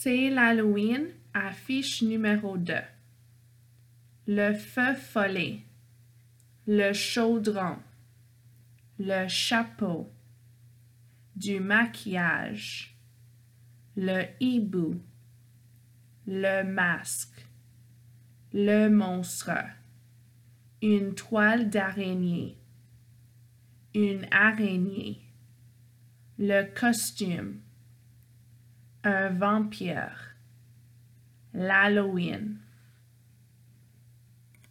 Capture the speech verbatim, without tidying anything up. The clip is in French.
C'est l'Halloween, affiche numéro deux. Le feu follet, le chaudron, le chapeau, du maquillage, le hibou, le masque, le monstre, une toile d'araignée, une araignée, le costume, un vampire, l'Halloween.